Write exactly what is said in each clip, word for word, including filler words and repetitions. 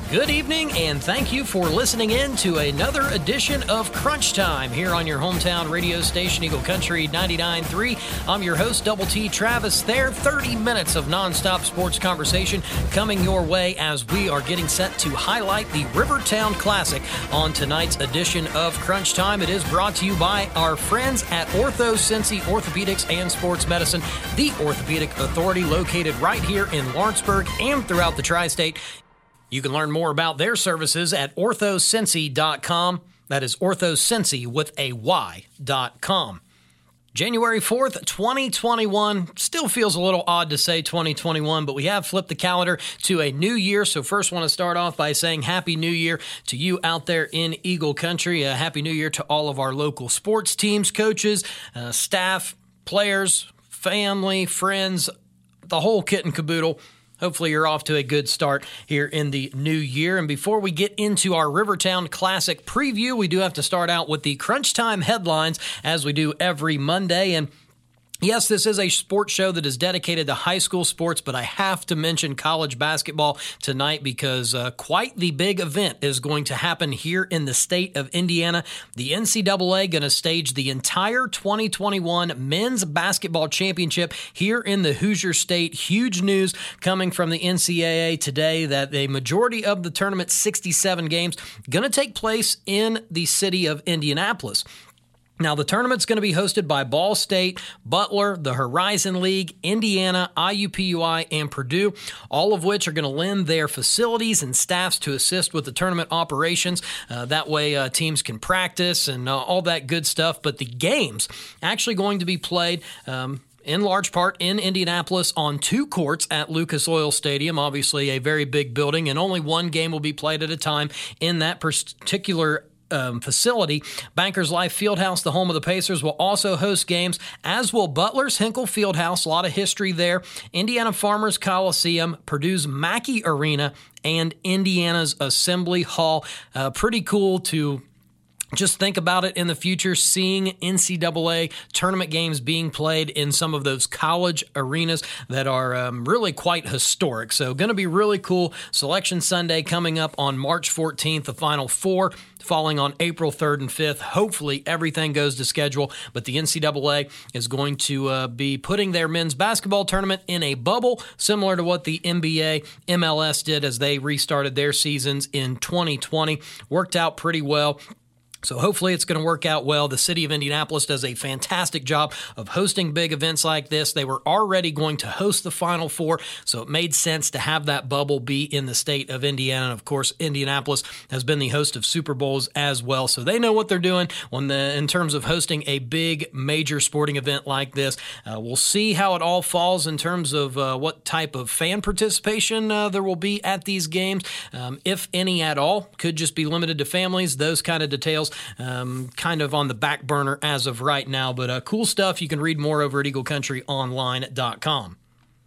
Good evening, and thank you for listening in to another edition of Crunch Time here on your hometown radio station, Eagle Country ninety-nine point three. I'm your host, Double T Travis there. thirty minutes of nonstop sports conversation coming your way as we are getting set to highlight the Rivertown Classic on tonight's edition of Crunch Time. It is brought to you by our friends at Ortho Cincy Orthopedics and Sports Medicine, the orthopedic authority located right here in Lawrenceburg and throughout the tri-state. You can learn more about their services at ortho cincy dot com. That is orthocincy with a Y dot com. January fourth, twenty twenty-one. Still feels a little odd to say twenty twenty-one, but we have flipped the calendar to a new year. So first want to start off by saying Happy New Year to you out there in Eagle Country. A Happy New Year to all of our local sports teams, coaches, uh, staff, players, family, friends, the whole kit and caboodle. Hopefully you're off to a good start here in the new year. And before we get into our Rivertown Classic preview, we do have to start out with the Crunch Time headlines as we do every Monday. And yes, this is a sports show that is dedicated to high school sports, but I have to mention college basketball tonight because uh, quite the big event is going to happen here in the state of Indiana. The N C double A going to stage the entire twenty twenty-one men's basketball championship here in the Hoosier State. Huge news coming from the N C double A today that a majority of the tournament's sixty-seven games going to take place in the city of Indianapolis. Now, the tournament's going to be hosted by Ball State, Butler, the Horizon League, Indiana, I U P U I, and Purdue, all of which are going to lend their facilities and staffs to assist with the tournament operations. Uh, that way, uh, teams can practice and uh, all that good stuff. But the games actually going to be played um, in large part in Indianapolis on two courts at Lucas Oil Stadium, obviously a very big building, and only one game will be played at a time in that particular Um, facility. Bankers Life Fieldhouse, the home of the Pacers, will also host games, as will Butler's Hinkle Fieldhouse. A lot of history there. Indiana Farmers Coliseum, Purdue's Mackey Arena, and Indiana's Assembly Hall. Uh, pretty cool to just think about it in the future, seeing N C double A tournament games being played in some of those college arenas that are um, really quite historic. So going to be really cool. Selection Sunday coming up on March fourteenth, the Final Four falling on April third and fifth. Hopefully everything goes to schedule, but the N C double A is going to uh, be putting their men's basketball tournament in a bubble, similar to what the N B A, M L S did as they restarted their seasons in twenty twenty. Worked out pretty well. So hopefully it's going to work out well. The city of Indianapolis does a fantastic job of hosting big events like this. They were already going to host the Final Four, so it made sense to have that bubble be in the state of Indiana. And of course, Indianapolis has been the host of Super Bowls as well, so they know what they're doing when the, in terms of hosting a big major sporting event like this. Uh, we'll see how it all falls in terms of uh, what type of fan participation uh, there will be at these games, um, if any at all. Could just be limited to families, those kind of details. Um, kind of on the back burner as of right now, but uh, cool stuff. You can read more over at eagle country online dot com.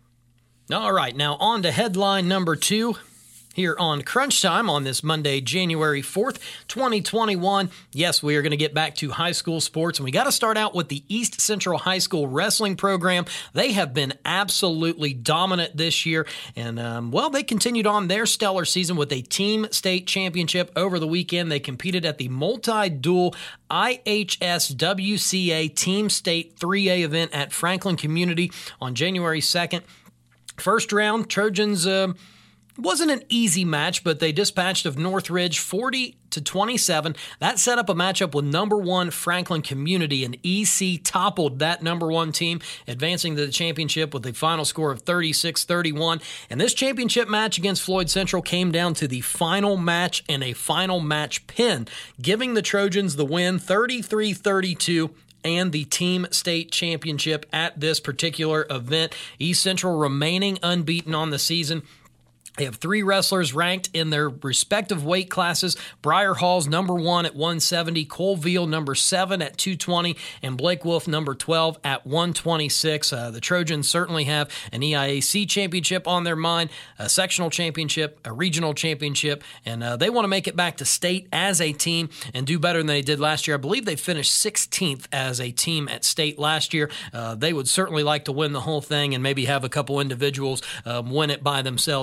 All right, now on to headline number two here on Crunch Time on this Monday, January fourth, twenty twenty-one. Yes, we are going to get back to high school sports, and we got to start out with the East Central High School wrestling program. They have been absolutely dominant this year, and, um, well, they continued on their stellar season with a team state championship over the weekend. They competed at the multi-dual I H S W C A Team State three A event at Franklin Community on January second. First round, Trojans uh, wasn't an easy match, but they dispatched of Northridge forty to twenty-seven. That set up a matchup with number one Franklin Community, and E C toppled that number one team, advancing to the championship with a final score of thirty-six thirty-one. And this championship match against Floyd Central came down to the final match and a final match pin, giving the Trojans the win thirty-three thirty-two. And the team state championship at this particular event. East Central remaining unbeaten on the season. They have three wrestlers ranked in their respective weight classes. Briar Hall's number one at one seventy, Colville number seven at two twenty, and Blake Wolf number twelve at one twenty-six. Uh, the Trojans certainly have an E I A C championship on their mind, a sectional championship, a regional championship, and uh, they want to make it back to state as a team and do better than they did last year. I believe they finished sixteenth as a team at state last year. Uh, they would certainly like to win the whole thing and maybe have a couple individuals um, win it by themselves as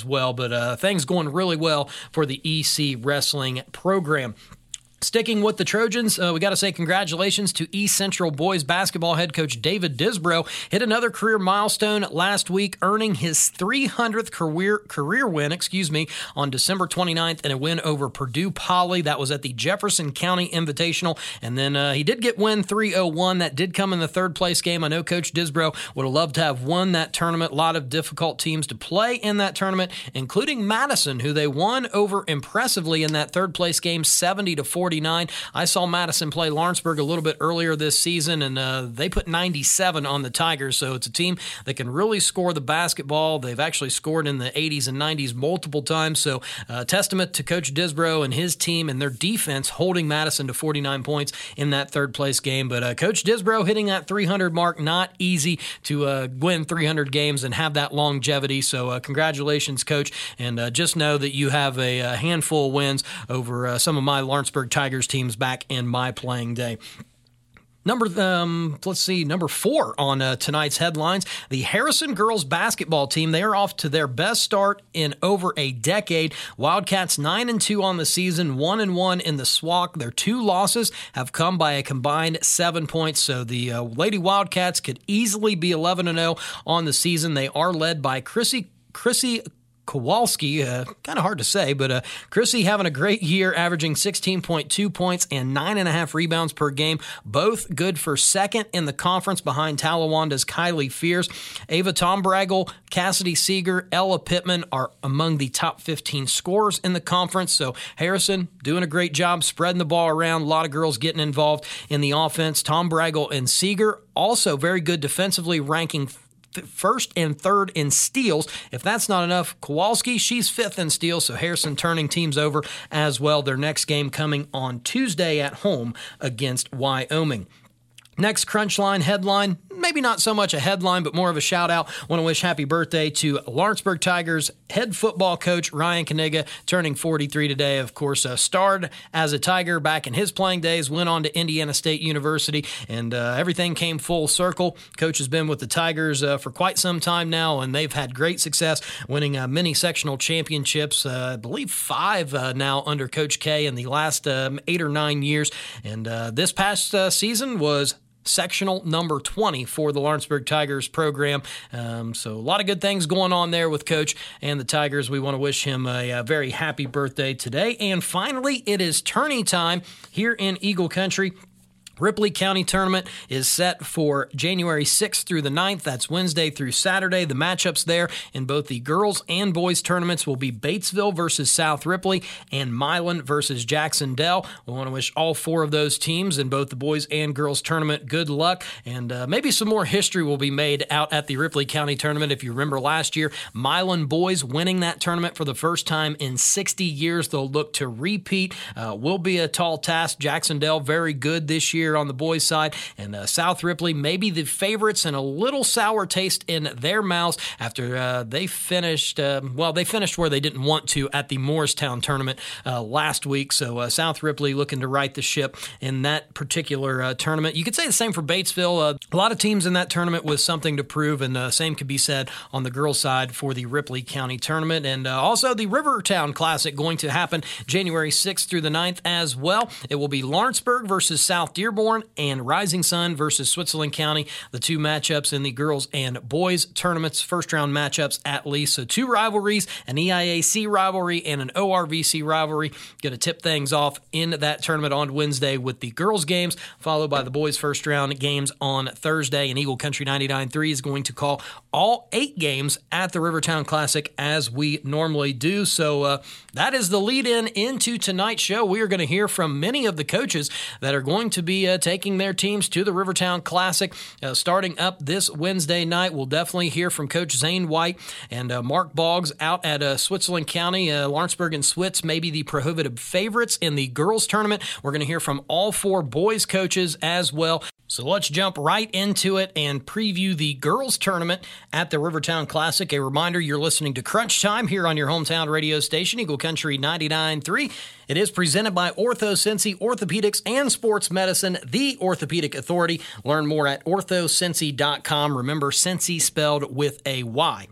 as well. But uh, things going really well for the E C Wrestling program. Sticking with the Trojans, uh, we got to say congratulations to East Central boys basketball head coach David Disbro. Hit another career milestone last week, earning his three hundredth career career win, excuse me, on December twenty-ninth in a win over Purdue Poly. That was at the Jefferson County Invitational. And then uh, he did get win three oh one. That did come in the third place game. I know Coach Disbro would have loved to have won that tournament. A lot of difficult teams to play in that tournament, including Madison, who they won over impressively in that third place game, seventy to forty. I saw Madison play Lawrenceburg a little bit earlier this season, and uh, they put ninety-seven on the Tigers, so it's a team that can really score the basketball. They've actually scored in the eighties and nineties multiple times, so uh, testament to Coach Disbro and his team and their defense holding Madison to forty-nine points in that third-place game. But uh, Coach Disbro hitting that three hundred mark, not easy to uh, win three hundred games and have that longevity, so uh, congratulations, Coach, and uh, just know that you have a, a handful of wins over uh, some of my Lawrenceburg Tigers Tigers teams back in my playing day. Number, um, let's see, number four on uh, tonight's headlines, the Harrison girls basketball team. They are off to their best start in over a decade. Wildcats nine and two on the season, one and one in the S W A C. Their two losses have come by a combined seven points. So the uh, Lady Wildcats could easily be eleven and oh on the season. They are led by Chrissy Chrissy. Kowalski, uh, kind of hard to say, but uh, Chrissy having a great year, averaging sixteen point two points and nine and a half rebounds per game, both good for second in the conference behind Talawanda's Kylie Fierce. Ava Tombragel, Cassidy Seeger, Ella Pittman are among the top fifteen scorers in the conference, so Harrison doing a great job spreading the ball around, a lot of girls getting involved in the offense. Tombragel and Seeger also very good defensively, ranking first and third in steals. If that's not enough, Kowalski, she's fifth in steals, so Harrison turning teams over as well. Their next game coming on Tuesday at home against Wyoming. Next Crunchline headline, maybe not so much a headline, but more of a shout-out. Want to wish happy birthday to Lawrenceburg Tigers head football coach Ryan Kaniga, turning forty-three today. Of course, uh, starred as a Tiger back in his playing days, went on to Indiana State University, and uh, everything came full circle. Coach has been with the Tigers uh, for quite some time now, and they've had great success, winning uh, many sectional championships, uh, I believe five uh, now under Coach K in the last um, eight or nine years. And uh, this past uh, season was sectional number twenty for the Lawrenceburg Tigers program. Um, so a lot of good things going on there with Coach and the Tigers. We want to wish him a, a very happy birthday today. And finally, it is tourney time here in Eagle Country. Ripley County Tournament is set for January sixth through the ninth. That's Wednesday through Saturday. The matchups there in both the girls and boys tournaments will be Batesville versus South Ripley and Milan versus Jackson-Dell. We want to wish all four of those teams in both the boys and girls tournament good luck, and uh, maybe some more history will be made out at the Ripley County Tournament. If you remember last year, Milan boys winning that tournament for the first time in sixty years. They'll look to repeat. Uh, will be a tall task. Jackson-Dell very good this year on the boys' side, and uh, South Ripley maybe the favorites and a little sour taste in their mouths after uh, they finished, uh, well, they finished where they didn't want to at the Morristown tournament uh, last week, so uh, South Ripley looking to right the ship in that particular uh, tournament. You could say the same for Batesville. Uh, a lot of teams in that tournament with something to prove, and the uh, same could be said on the girls' side for the Ripley County Tournament, and uh, also the Rivertown Classic going to happen January sixth through the ninth as well. It will be Lawrenceburg versus South Dearborn and Rising Sun versus Switzerland County, the two matchups in the girls and boys tournaments, first round matchups at least. So two rivalries, an E I A C rivalry and an O R V C rivalry. Going to tip things off in that tournament on Wednesday with the girls games, followed by the boys first round games on Thursday. And Eagle Country ninety-nine point three is going to call all eight games at the Rivertown Classic as we normally do. So uh, that is the lead in into tonight's show. We are going to hear from many of the coaches that are going to be uh, taking their teams to the Rivertown Classic uh, starting up this Wednesday night. We'll definitely hear from Coach Zane White and uh, Mark Boggs out at uh, Switzerland County. Uh, Lawrenceburg and Switz may be the prohibitive favorites in the girls tournament. We're going to hear from all four boys coaches as well. So let's jump right into it and preview the girls tournament at the Rivertown Classic. A reminder, you're listening to Crunch Time here on your hometown radio station, Eagle Country ninety-nine point three. It is presented by Ortho Cincy Orthopedics and Sports Medicine, the orthopedic authority. Learn more at ortho cincy dot com. Remember, Cincy spelled with a Y.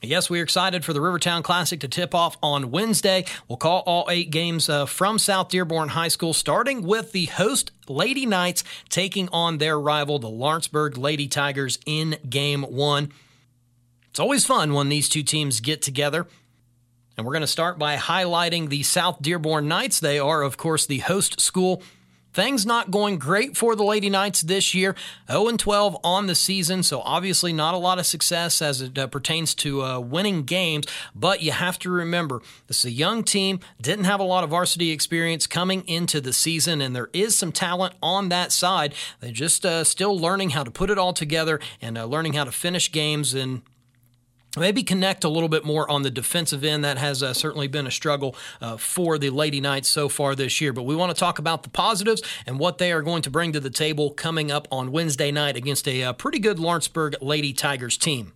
Yes, we're excited for the Rivertown Classic to tip off on Wednesday. We'll call all eight games uh, from South Dearborn High School, starting with the host Lady Knights taking on their rival, the Lawrenceburg Lady Tigers, in game one. It's always fun when these two teams get together. And we're going to start by highlighting the South Dearborn Knights. They are, of course, the host school. Things not going great for the Lady Knights this year. oh and twelve on the season, so obviously not a lot of success as it uh, pertains to uh, winning games. But you have to remember, this is a young team, didn't have a lot of varsity experience coming into the season, and there is some talent on that side. They're just uh, still learning how to put it all together and uh, learning how to finish games and maybe connect a little bit more on the defensive end. That has uh, certainly been a struggle uh, for the Lady Knights so far this year. But we want to talk about the positives and what they are going to bring to the table coming up on Wednesday night against a uh, pretty good Lawrenceburg Lady Tigers team.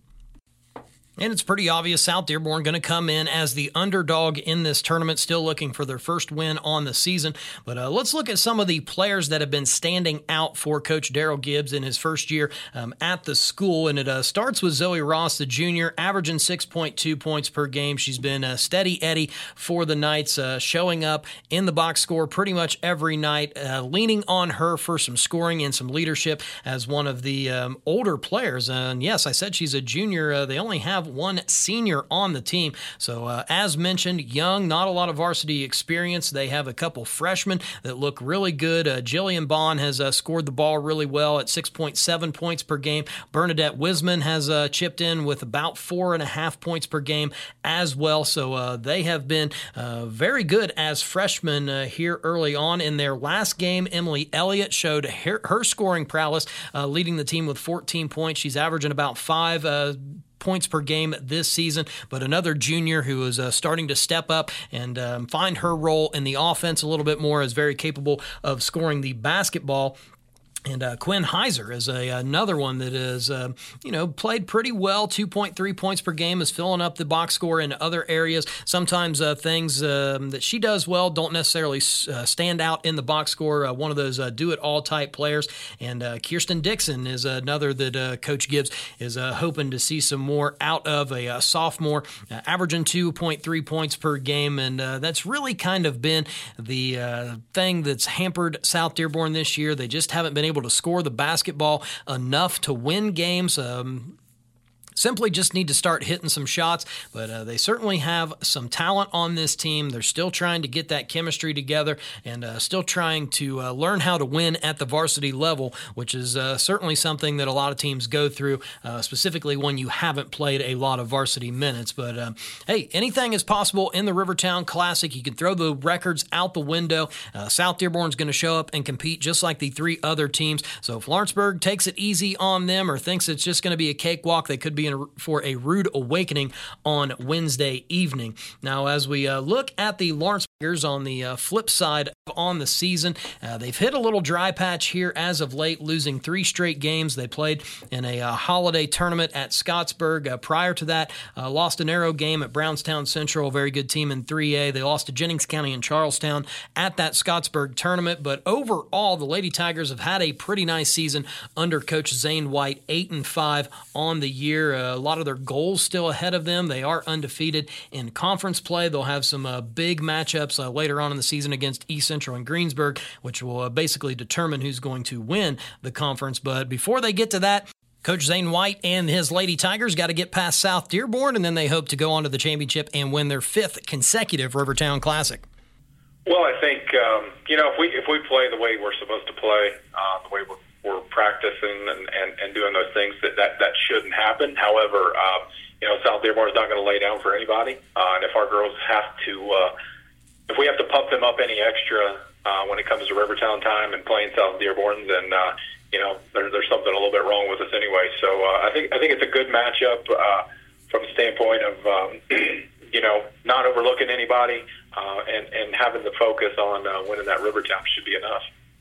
And it's pretty obvious South Dearborn going to come in as the underdog in this tournament, still looking for their first win on the season. But uh, let's look at some of the players that have been standing out for Coach Daryl Gibbs in his first year um, at the school. And it uh, starts with Zoe Ross, the junior, averaging six point two points per game. She's been a steady Eddie for the Knights, uh, showing up in the box score pretty much every night, uh, leaning on her for some scoring and some leadership as one of the um, older players. And yes, I said she's a junior. Uh, they only have one senior on the team. So uh, as mentioned, young, not a lot of varsity experience. They have a couple freshmen that look really good. Uh, Jillian Bond has uh, scored the ball really well at six point seven points per game. Bernadette Wisman has uh, chipped in with about four and a half points per game as well. So uh, they have been uh, very good as freshmen uh, here early on. In their last game, Emily Elliott showed her, her scoring prowess, uh, leading the team with fourteen points. She's averaging about five uh, points per game this season, but another junior who is uh, starting to step up and um, find her role in the offense a little bit more, is very capable of scoring the basketball. And uh, Quinn Heiser is a, another one that is, uh, you know, played pretty well. two point three points per game, is filling up the box score in other areas. Sometimes uh, things um, that she does well don't necessarily uh, stand out in the box score. Uh, one of those uh, do-it-all type players. And uh, Kirsten Dixon is another that uh, Coach Gibbs is uh, hoping to see some more out of, a, a sophomore, uh, averaging two point three points per game. And uh, that's really kind of been the uh, thing that's hampered South Dearborn this year. They just haven't been able to score the basketball enough to win games. Um, Simply just need to start hitting some shots, but uh, they certainly have some talent on this team. They're still trying to get that chemistry together and uh, still trying to uh, learn how to win at the varsity level, which is uh, certainly something that a lot of teams go through, uh, specifically when you haven't played a lot of varsity minutes. But um, hey, anything is possible in the Rivertown Classic. You can throw the records out the window. Uh, South Dearborn's going to show up and compete just like the three other teams. So if Lawrenceburg takes it easy on them or thinks it's just going to be a cakewalk, they could be for a rude awakening on Wednesday evening. Now, as we uh, look at the Lawrenceburgers on the uh, flip side on the season, uh, they've hit a little dry patch here as of late, losing three straight games. They played in a uh, holiday tournament at Scottsburg. Uh, prior to that, uh, lost a narrow game at Brownstown Central, a very good team in three A. They lost to Jennings County and Charlestown at that Scottsburg tournament. But overall, the Lady Tigers have had a pretty nice season under Coach Zane White, eight and five on the year. Uh, a lot of their goals still ahead of them. They are undefeated in conference play. They'll have some uh, big matchups uh, later on in the season against East Central and Greensburg, which will uh, basically determine who's going to win the conference. But before they get to that, Coach Zane White and his Lady Tigers got to get past South Dearborn, and then they hope to go on to the championship and win their fifth consecutive Rivertown Classic. Well, I think, um, you know, if we if we play the way we're supposed to play, uh, the way we're we're practicing and, and, and doing those things, that, that, that shouldn't happen. However, uh, you know, South Dearborn is not going to lay down for anybody. Uh, and if our girls have to, uh, if we have to pump them up any extra uh, when it comes to Rivertown time and playing South Dearborn, then, uh, you know, there, there's something a little bit wrong with us anyway. So uh, I think I think it's a good matchup uh, from the standpoint of, um, you know, not overlooking anybody uh, and, and having the focus on uh, winning that Rivertown should be enough.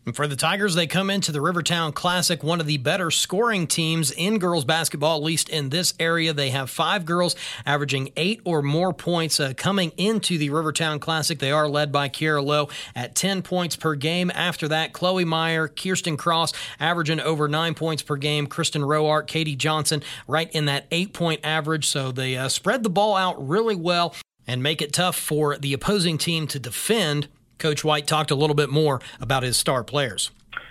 And for the Tigers, they come into the Rivertown Classic, one of the better scoring teams in girls basketball, at least in this area. They have five girls averaging eight or more points uh, coming into the Rivertown Classic. They are led by Kiara Lowe at ten points per game. After that, Chloe Meyer, Kirsten Cross averaging over nine points per game. Kristen Roark, Katie Johnson right in that eight-point average. So they uh, spread the ball out really well and make it tough for the opposing team to defend. Coach White talked a little bit more about his star players.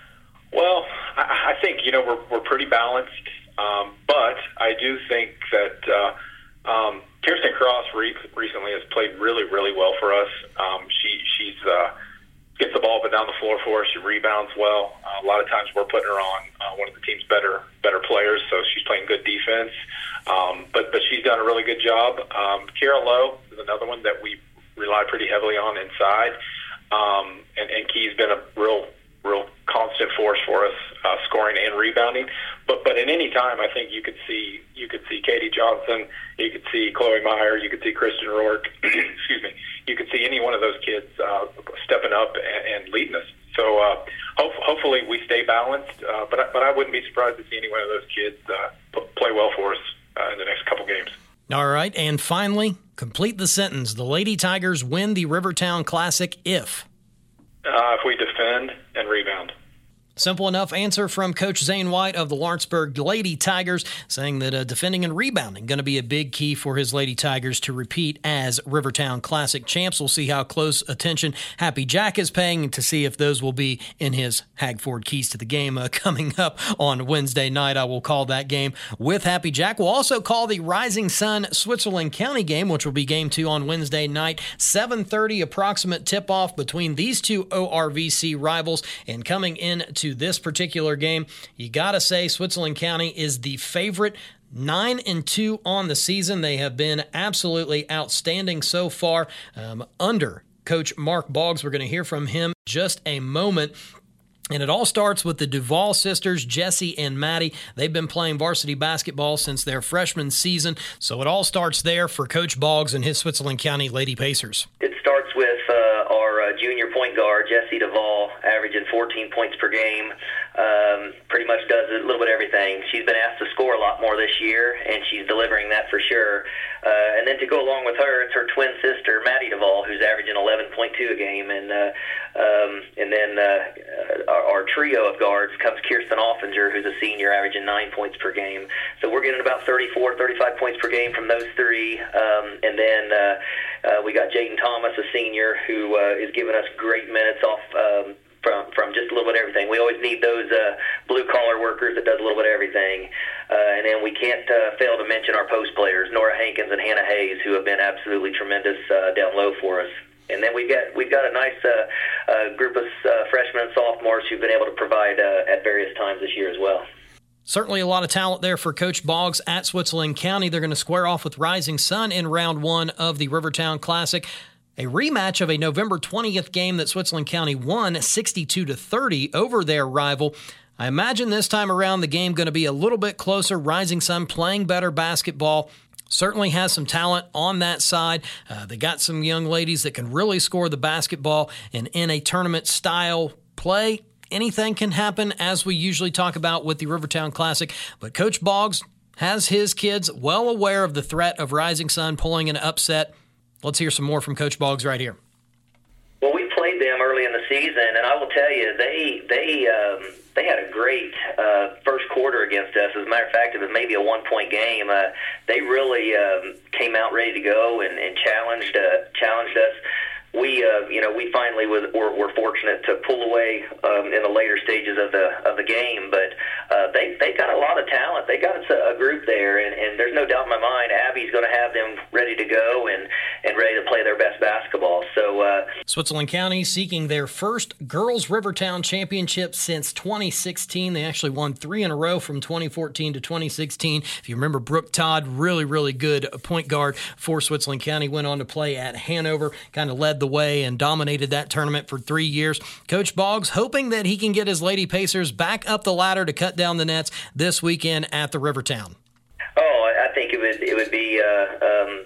Well, I, I think, you know, we're, we're pretty balanced, um, but I do think that uh, um, Kirsten Cross re- recently has played really, really well for us. Um, she she's uh, gets the ball up and down the floor for us. She rebounds well. Uh, a lot of times we're putting her on uh, one of the team's better better players, so she's playing good defense. Um, but, but she's done a really good job. Um, Kiara Lowe is another one that we rely pretty heavily on inside. Um, and, and Key's been a real, real constant force for us, uh, scoring and rebounding. But, but at any time, I think you could see, you could see Katie Johnson, you could see Chloe Meyer, you could see Kristen Roark, excuse me, you could see any one of those kids uh, stepping up and, and leading us. So uh, hope, hopefully we stay balanced. Uh, but I, but I wouldn't be surprised to see any one of those kids uh, play well for us uh, in the next couple games. All right, and finally, complete the sentence. The Lady Tigers win the Rivertown Classic if? Uh, if we defend and rebound. Simple enough answer from Coach Zane White of the Lawrenceburg Lady Tigers, saying that uh, defending and rebounding going to be a big key for his Lady Tigers to repeat as Rivertown Classic champs. We'll see how close attention Happy Jack is paying to see if those will be in his Hagford Keys to the Game uh, coming up on Wednesday night. I will call that game with Happy Jack. We'll also call the Rising Sun Switzerland County game, which will be game two on Wednesday night. seven thirty approximate tip-off between these two O R V C rivals. And coming into this particular game, you gotta say Switzerland County is the favorite. Nine and two on the season. They have been absolutely outstanding so far um, under Coach Mark Boggs. We're going to hear from him just a moment. And it all starts with the Duvall sisters, Jessie and Maddie. They've been playing varsity basketball since their freshman season. So it all starts there for Coach Boggs and his Switzerland County Lady Pacers. It starts with uh, our uh, junior point guard, Jessie Duvall, averaging fourteen points per game. Um, pretty much does a little bit of everything. She's been asked to score a lot more this year, and she's delivering that for sure. Uh, and then to go along with her, it's her twin sister, Maddie Duvall, who's averaging eleven point two a game. And uh, um, and then uh, our, our trio of guards comes Kirsten Offinger, who's a senior, averaging nine points per game. So we're getting about thirty-four, thirty-five points per game from those three. Um, and then uh, uh, we got Jaden Thomas, a senior, who uh, is giving us great minutes off um, from from just a little bit of everything. We always need those uh, blue-collar workers that does a little bit of everything. Uh, and then we can't uh, fail to mention our post players, Nora Hankins and Hannah Hayes, who have been absolutely tremendous uh, down low for us. And then we've got we've got a nice uh, uh, group of uh, freshmen and sophomores who've been able to provide uh, at various times this year as well. Certainly a lot of talent there for Coach Boggs at Switzerland County. They're going to square off with Rising Sun in round one of the Rivertown Classic. A rematch of a November twentieth game that Switzerland County won sixty-two to thirty over their rival. I imagine this time around the game going to be a little bit closer. Rising Sun playing better basketball. Certainly has some talent on that side. Uh, they got some young ladies that can really score the basketball. And in a tournament-style play, anything can happen, as we usually talk about with the Rivertown Classic. But Coach Boggs has his kids well aware of the threat of Rising Sun pulling an upset. Let's hear some more from Coach Boggs right here. Well, we played them early in the season, and I will tell you, they they um, they had a great uh, first quarter against us. As a matter of fact, it was maybe a one-point game. Uh, they really um, came out ready to go and, and challenged uh, challenged us. We, uh, you know, we finally was, were, were fortunate to pull away um, in the later stages of the of the game. But uh, they they got a lot of talent. They got a, a group there, and, and there's no doubt in my mind Abby's going to have them ready to go and, and ready to play their best basketball. So uh, Switzerland County seeking their first girls Rivertown championship since twenty sixteen. They actually won three in a row from twenty fourteen to twenty sixteen. If you remember, Brooke Todd, really, really good point guard for Switzerland County, went on to play at Hanover, kind of led the way and dominated that tournament for three years. Coach Boggs hoping that he can get his Lady Pacers back up the ladder to cut down the nets this weekend at the Rivertown. Oh, I think it would it would be uh, um, it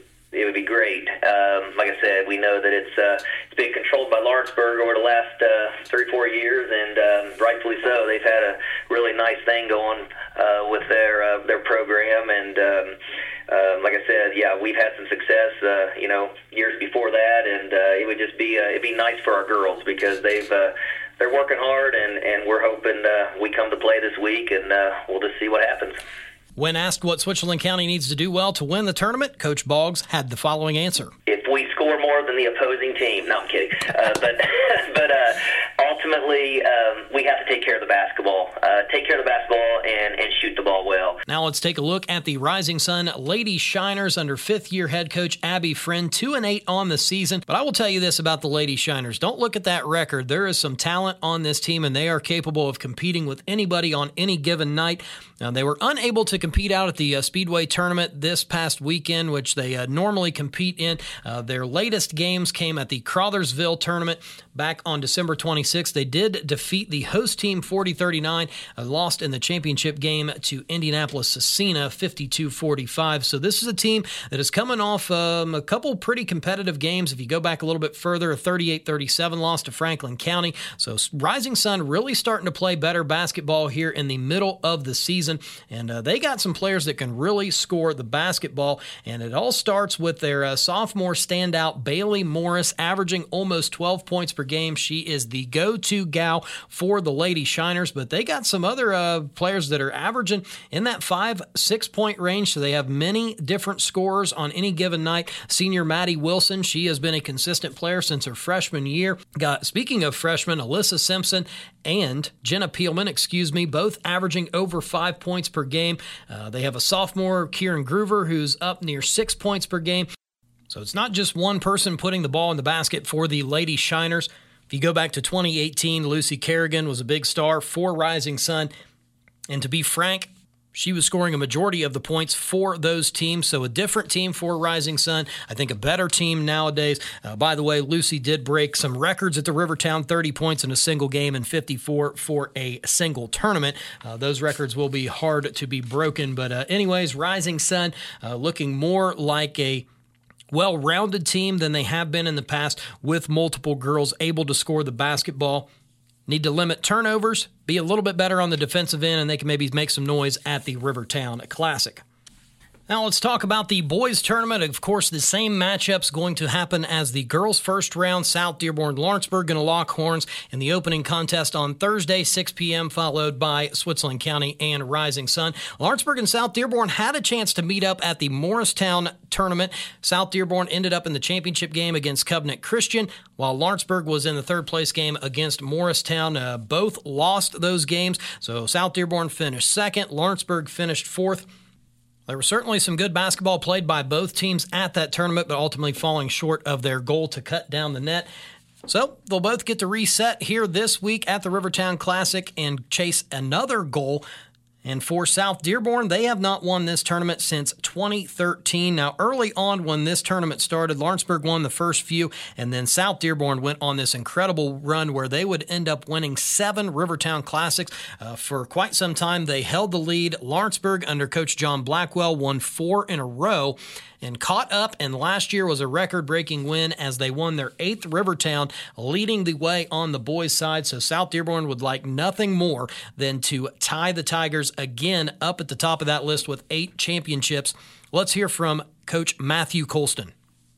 would be great. Um, like I said, we know that it's uh, it's been controlled by Lawrenceburg over the last uh, three, four years, and um, rightfully so. They've had a really nice thing going uh, with their uh, their program, and um, uh, like I said, yeah, we've had some success, uh, you know, years before that, and uh, it would just be uh, it'd be nice for our girls because they've uh, they're working hard, and, and we're hoping uh, we come to play this week, and uh, we'll just see what happens. When asked what Switzerland County needs to do well to win the tournament, Coach Boggs had the following answer. If we score more than the opposing team. No, I'm kidding. Uh, but but uh, ultimately, um, we have to take care of the basketball. Uh, take care of the basketball and, and shoot the ball well. Now let's take a look at the Rising Sun Lady Shiners under fifth-year head coach Abby Friend, two and eight on the season. But I will tell you this about the Lady Shiners. Don't look at that record. There is some talent on this team, and they are capable of competing with anybody on any given night. Now, they were unable to compete out at the uh, Speedway tournament this past weekend, which they uh, normally compete in. Uh, their latest games came at the Crothersville tournament back on December twenty-sixth. They did defeat the host team forty thirty-nine, uh, lost in the championship game to Indianapolis-Scecina fifty-two forty-five. So this is a team that is coming off um, a couple pretty competitive games. If you go back a little bit further, a thirty-eight thirty-seven loss to Franklin County. So Rising Sun really starting to play better basketball here in the middle of the season. And uh, they got some players that can really score the basketball. And it all starts with their uh, sophomore standout, Bailey Morris, averaging almost twelve points per game. She is the go-to gal for the Lady Shiners. But they got some other uh, players that are averaging in that five, six-point range. So they have many different scorers on any given night. Senior Maddie Wilson, she has been a consistent player since her freshman year. Got, speaking of freshmen, Alyssa Simpson and Jenna Peelman, excuse me, both averaging over five points per game. Uh, they have a sophomore, Kieran Groover, who's up near six points per game. So it's not just one person putting the ball in the basket for the Lady Shiners. If you go back to twenty eighteen, Lucy Kerrigan was a big star for Rising Sun. And to be frank, she was scoring a majority of the points for those teams, so a different team for Rising Sun. I think a better team nowadays. Uh, by the way, Lucy did break some records at the Rivertown, thirty points in a single game and fifty-four for a single tournament. Uh, those records will be hard to be broken, but uh, anyways, Rising Sun uh, looking more like a well-rounded team than they have been in the past, with multiple girls able to score the basketball. Need to limit turnovers, be a little bit better on the defensive end, and they can maybe make some noise at the Rivertown Classic. Now let's talk about the boys tournament. Of course, the same matchups going to happen as the girls' first round. South Dearborn Lawrenceburg going to lock horns in the opening contest on Thursday, six p.m., followed by Switzerland County and Rising Sun. Lawrenceburg and South Dearborn had a chance to meet up at the Morristown tournament. South Dearborn ended up in the championship game against Covenant Christian, while Lawrenceburg was in the third place game against Morristown. Uh, both lost those games, so South Dearborn finished second. Lawrenceburg finished fourth. There was certainly some good basketball played by both teams at that tournament, but ultimately falling short of their goal to cut down the net. So they'll both get to reset here this week at the Rivertown Classic and chase another goal. And for South Dearborn, they have not won this tournament since twenty thirteen. Now, early on when this tournament started, Lawrenceburg won the first few, and then South Dearborn went on this incredible run where they would end up winning seven Rivertown Classics. Uh, for quite some time, they held the lead. Lawrenceburg, under Coach John Blackwell, won four in a row and caught up, and last year was a record-breaking win as they won their eighth Rivertown, leading the way on the boys' side. So South Dearborn would like nothing more than to tie the Tigers again up at the top of that list with eight championships. Let's hear from Coach Matthew Colston.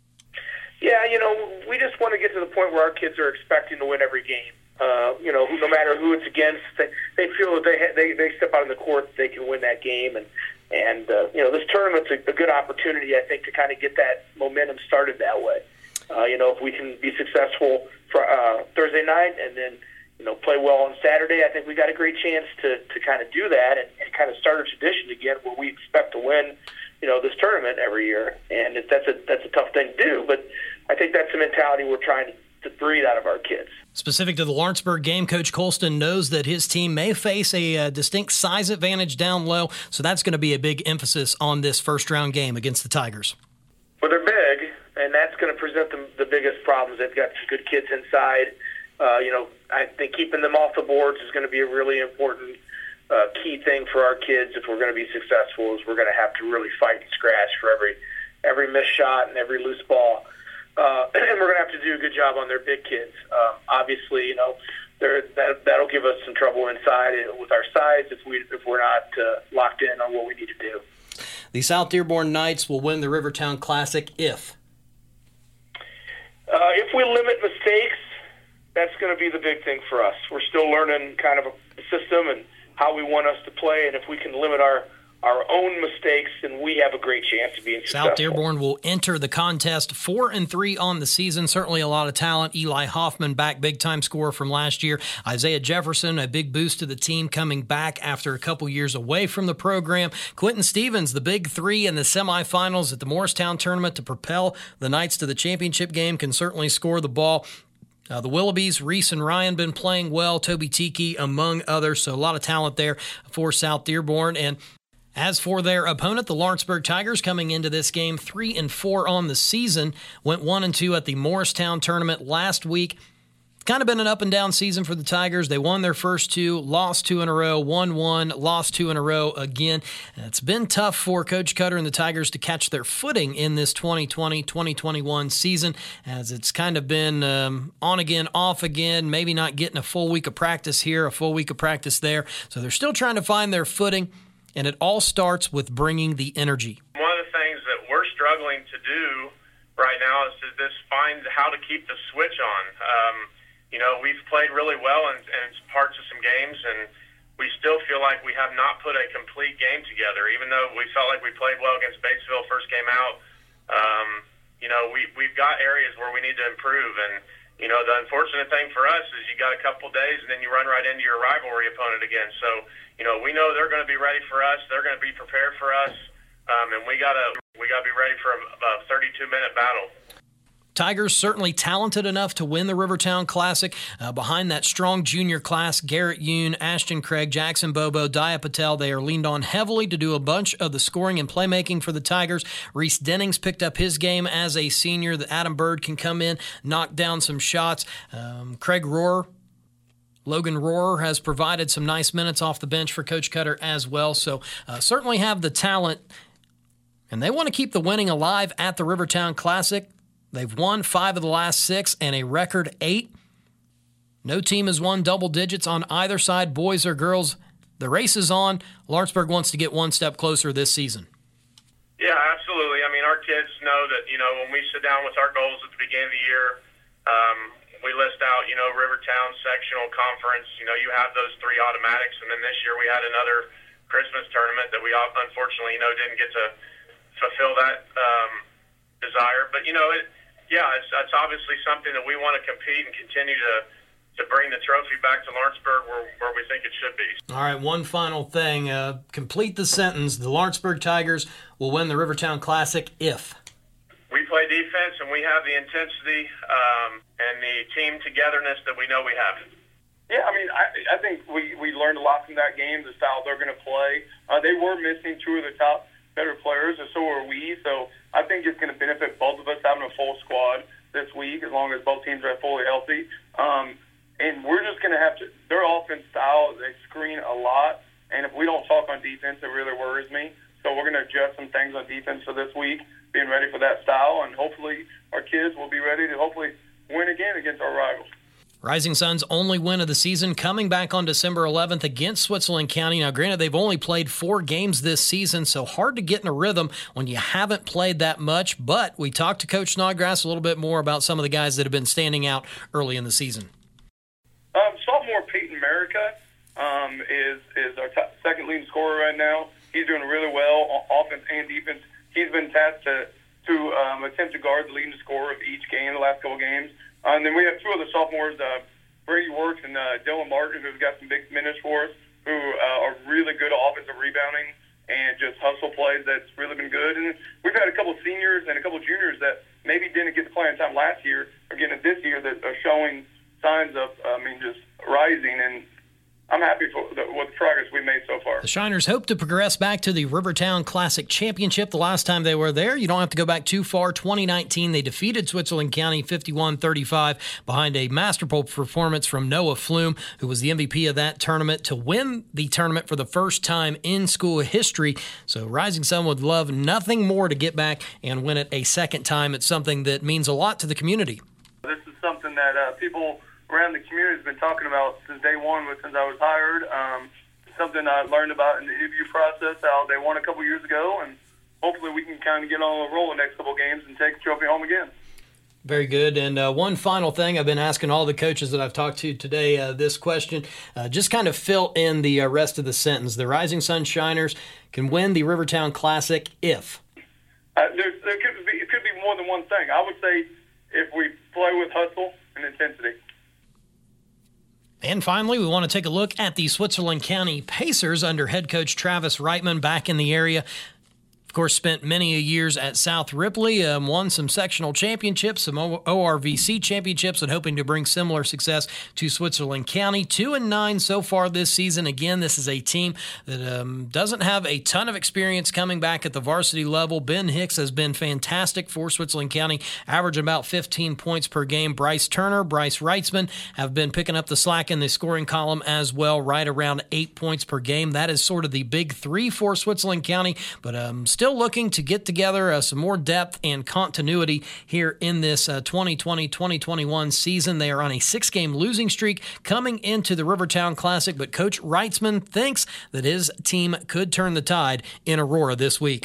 Yeah, you know, we just want to get to the point where our kids are expecting to win every game. Uh, you know, no matter who it's against, they, they feel that they, ha- they they step out on the court, they can win that game. And, and uh, you know, this tournament's a, a good opportunity, I think, to kind of get that momentum started that way. Uh, you know, if we can be successful for uh, Thursday night and then, you know, play well on Saturday, I think we got a great chance to, to kind of do that and, and kind of start a tradition again where we expect to win, you know, this tournament every year. And it, that's a that's a tough thing to do, but I think that's the mentality we're trying to to breathe out of our kids. Specific to the Lawrenceburg game, Coach Colston knows that his team may face a uh, distinct size advantage down low, so that's going to be a big emphasis on this first-round game against the Tigers. Well, they're big, and that's going to present them the biggest problems. They've got some good kids inside. Uh, you know, I think keeping them off the boards is going to be a really important uh, key thing for our kids if we're going to be successful, is we're going to have to really fight and scratch for every every missed shot and every loose ball. Uh, and we're going to have to do a good job on their big kids. Um, obviously, you know, that, that'll give us some trouble inside with our size if, we, if we're not uh, locked in on what we need to do. The South Dearborn Knights will win the Rivertown Classic if? Uh, if we limit mistakes, that's going to be the big thing for us. We're still learning kind of a system and how we want us to play, and if we can limit our our own mistakes, and we have a great chance of being successful. South Dearborn will enter the contest four and three on the season. Certainly a lot of talent. Eli Hoffman, back big-time scorer from last year. Isaiah Jefferson, a big boost to the team coming back after a couple years away from the program. Quentin Stevens, the big three in the semifinals at the Morristown tournament to propel the Knights to the championship game, can certainly score the ball. Uh, the Willoughbys, Reese and Ryan, been playing well. Toby Tiki, among others. So a lot of talent there for South Dearborn. And as for their opponent, the Lawrenceburg Tigers, coming into this game three and four on the season, went one and two at the Morristown tournament last week. It's kind of been an up and down season for the Tigers. They won their first two, lost two in a row, won one, lost two in a row again. It's been tough for Coach Cutter and the Tigers to catch their footing in this twenty twenty twenty twenty-one season, as it's kind of been um, on again, off again, maybe not getting a full week of practice here, a full week of practice there. So they're still trying to find their footing. And it all starts with bringing the energy. One of the things that we're struggling to do right now is to just find how to keep the switch on. Um, you know, we've played really well in, in parts of some games, and we still feel like we have not put a complete game together. Even though we felt like we played well against Batesville first game out, um, you know, we, we've got areas where we need to improve. And, you know, the unfortunate thing for us is you got a couple days and then you run right into your rivalry opponent again. So, you know, we know they're going to be ready for us. They're going to be prepared for us, um, and we gotta we gotta be ready for a, a thirty-two minute battle. Tigers certainly talented enough to win the Rivertown Classic. Uh, behind that strong junior class, Garrett Yoon, Ashton Craig, Jackson Bobo, Dia Patel, they are leaned on heavily to do a bunch of the scoring and playmaking for the Tigers. Reese Dennings picked up his game as a senior. That Adam Bird can come in, knock down some shots. Um, Craig Rohr, Logan Rohrer has provided some nice minutes off the bench for Coach Cutter as well. So uh, certainly have the talent, and they want to keep the winning alive at the Rivertown Classic. They've won five of the last six and a record eight. No team has won double digits on either side, boys or girls. The race is on. Lawrenceburg wants to get one step closer this season. Yeah, absolutely. I mean, our kids know that, you know, when we sit down with our goals at the beginning of the year, um, we list out, you know, Rivertown, sectional, conference. You know, you have those three automatics. And then this year we had another Christmas tournament that we unfortunately, you know, didn't get to fulfill that um, desire. But, you know, it, yeah, it's, it's obviously something that we want to compete and continue to, to bring the trophy back to Lawrenceburg where, where we think it should be. All right, one final thing. Uh, complete the sentence. The Lawrenceburg Tigers will win the Rivertown Classic if... We play defense, and we have the intensity um, and the team togetherness that we know we have. Yeah, I mean, I, I think we, we learned a lot from that game, the style they're going to play. Uh, they were missing two of the top better players, and so are we. So I think it's going to benefit both of us having a full squad this week, as long as both teams are fully healthy. Um, and we're just going to have to – their offense style, they screen a lot. And if we don't talk on defense, it really worries me. So we're going to adjust some things on defense for this week, being ready for that style, and hopefully our kids will be ready to hopefully win again against our rivals. Rising Sun's only win of the season coming back on December eleventh against Switzerland County. Now, granted, they've only played four games this season, so hard to get in a rhythm when you haven't played that much. But we talked to Coach Snodgrass a little bit more about some of the guys that have been standing out early in the season. Um, sophomore Peyton America um, is, is our top, second leading scorer right now. He's doing really well on offense and defense. He's been tasked to, to um, attempt to guard the leading scorer of each game, the last couple games. Uh, and then we have two other sophomores, uh, Brady Works and uh, Dylan Martin, who've got some big minutes for us, who uh, are really good at offensive rebounding and just hustle plays. That's really been good. And we've had a couple seniors and a couple juniors that maybe didn't get the playing time last year or getting it this year that are showing signs of, I mean, just rising. And I'm happy for the, with the progress we made so far. The Shiners hope to progress back to the Rivertown Classic Championship. The last time they were there, you don't have to go back too far. twenty nineteen, they defeated Switzerland County fifty-one thirty-five behind a masterful performance from Noah Flume, who was the M V P of that tournament, to win the tournament for the first time in school history. So Rising Sun would love nothing more to get back and win it a second time. It's something that means a lot to the community. This is something that uh, people around the community has been talking about since day one, since I was hired. Um, something I learned about in the interview process, how they won a couple years ago, and hopefully we can kind of get on a roll the next couple games and take the trophy home again. Very good. And uh, one final thing, I've been asking all the coaches that I've talked to today uh, this question. Uh, just kind of fill in the uh, rest of the sentence. The Rising Sun Shiners can win the Rivertown Classic if? Uh, there there could be, it could be more than one thing. I would say if we play with hustle and intensity. And finally, we want to take a look at the Switzerland County Pacers under head coach Travis Reitman, back in the area. Of course, spent many years at South Ripley, um, won some sectional championships, some O R V C championships, and hoping to bring similar success to Switzerland County. Two and nine so far this season. Again, this is a team that um, doesn't have a ton of experience coming back at the varsity level. Ben Hicks has been fantastic for Switzerland County, averaging about fifteen points per game. Bryce Turner, Bryce Reitzman have been picking up the slack in the scoring column as well, right around eight points per game. That is sort of the big three for Switzerland County, but um, still Still looking to get together uh, some more depth and continuity here in this uh, twenty twenty twenty twenty-one season. They are on a six-game losing streak coming into the Rivertown Classic, but Coach Reitzman thinks that his team could turn the tide in Aurora this week.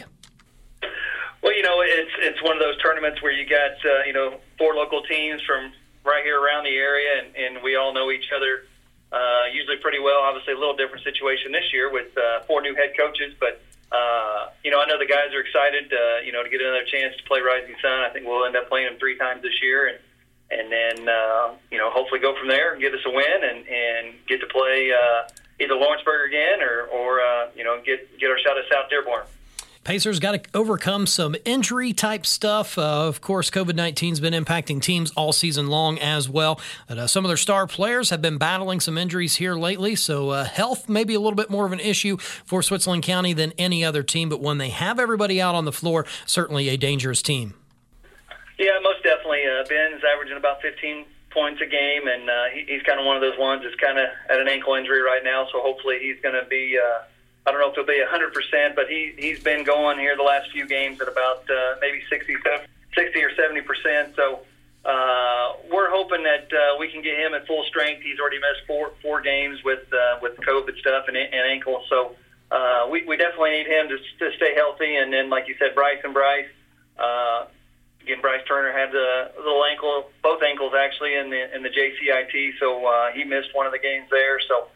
Well, you know, it's it's one of those tournaments where you got, uh, you know, four local teams from right here around the area, and, and we all know each other uh, usually pretty well. Obviously, a little different situation this year with uh, four new head coaches, but Uh, you know, I know the guys are excited, uh, you know, to get another chance to play Rising Sun. I think we'll end up playing them three times this year, and and then, uh, you know, hopefully go from there and get us a win and, and get to play uh, either Lawrenceburg again or, or uh, you know, get, get our shot at South Dearborn. Pacers got to overcome some injury-type stuff. Uh, of course, COVID nineteen has been impacting teams all season long as well. But, uh, some of their star players have been battling some injuries here lately, so uh, health may be a little bit more of an issue for Switzerland County than any other team. But when they have everybody out on the floor, certainly a dangerous team. Yeah, most definitely. Uh, Ben's averaging about fifteen points a game, and uh, he, he's kind of one of those ones that's kind of at an ankle injury right now, so hopefully he's going to be uh, – I don't know if it'll be one hundred percent, but he, he's been going here the last few games at about uh, maybe sixty, sixty or seventy percent. So uh, we're hoping that uh, we can get him at full strength. He's already missed four four games with uh, with COVID stuff and, and ankle. So uh, we, we definitely need him to, to stay healthy. And then, like you said, Bryce and Bryce. Uh, again, Bryce Turner had a little ankle, both ankles actually, in the in the J C I T. So uh, he missed one of the games there. So.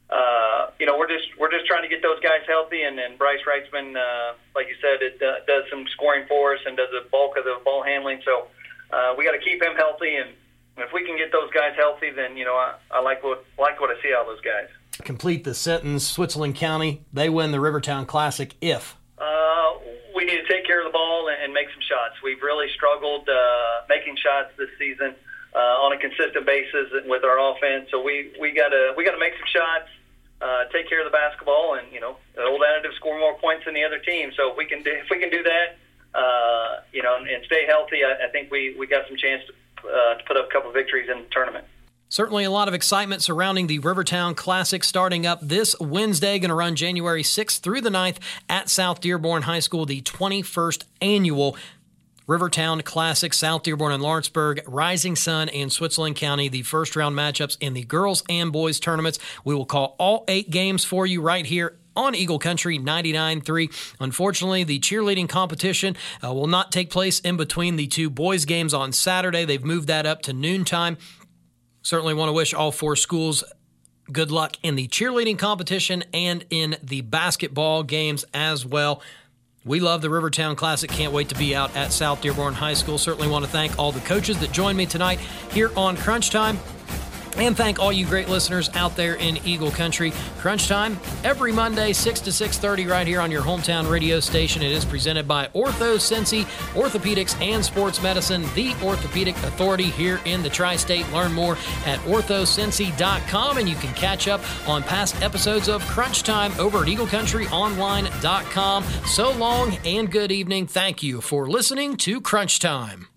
Uh, you know, we're just we're just trying to get those guys healthy, and then Bryce Reitzman, uh, like you said, it uh, does some scoring for us and does a bulk of the ball handling. So uh, we got to keep him healthy, and if we can get those guys healthy, then you know I, I like what like what I see out of those guys. Complete the sentence. Switzerland County, they win the Rivertown Classic if. Uh, we need to take care of the ball and, and make some shots. We've really struggled uh, making shots this season. Uh, on a consistent basis with our offense, so we we gotta we gotta make some shots, uh, take care of the basketball, and you know the old additive, score more points than the other team. So if we can do, if we can do that, uh, you know, and, and stay healthy, I, I think we, we got some chance to, uh, to put up a couple victories in the tournament. Certainly a lot of excitement surrounding the Rivertown Classic starting up this Wednesday, going to run January sixth through the ninth at South Dearborn High School, the twenty-first annual Rivertown Classic. South Dearborn and Lawrenceburg, Rising Sun and Switzerland County, the first round matchups in the girls and boys tournaments. We will call all eight games for you right here on Eagle Country ninety-nine point three. Unfortunately, the cheerleading competition uh, will not take place in between the two boys games on Saturday. They've moved that up to noontime. Certainly want to wish all four schools good luck in the cheerleading competition and in the basketball games as well. We love the Rivertown Classic. Can't wait to be out at South Dearborn High School. Certainly want to thank all the coaches that joined me tonight here on Crunch Time. And thank all you great listeners out there in Eagle Country. Crunch Time, every Monday, six to six thirty, right here on your hometown radio station. It is presented by OrthoCincy, Orthopedics and Sports Medicine, the orthopedic authority here in the Tri-State. Learn more at ortho cincy dot com, and you can catch up on past episodes of Crunch Time over at eagle country online dot com. So long and good evening. Thank you for listening to Crunch Time.